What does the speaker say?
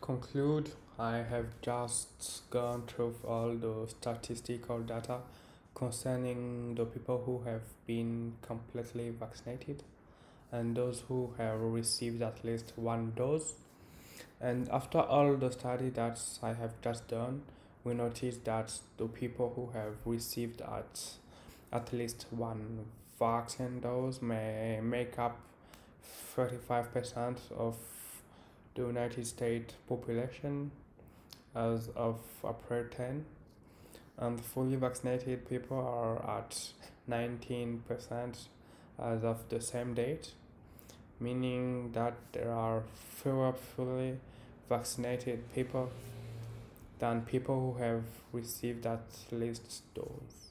conclude, I have just gone through all the statistical data concerning the people who have been completely vaccinated and those who have received at least one dose. And after all the study that I have just done, we noticed that the people who have received at least one vaccine dose may make up 35% of the United States population as of April 10, and fully vaccinated people are at 19% as of the same date, meaning that there are fewer fully vaccinated people than people who have received at least dose.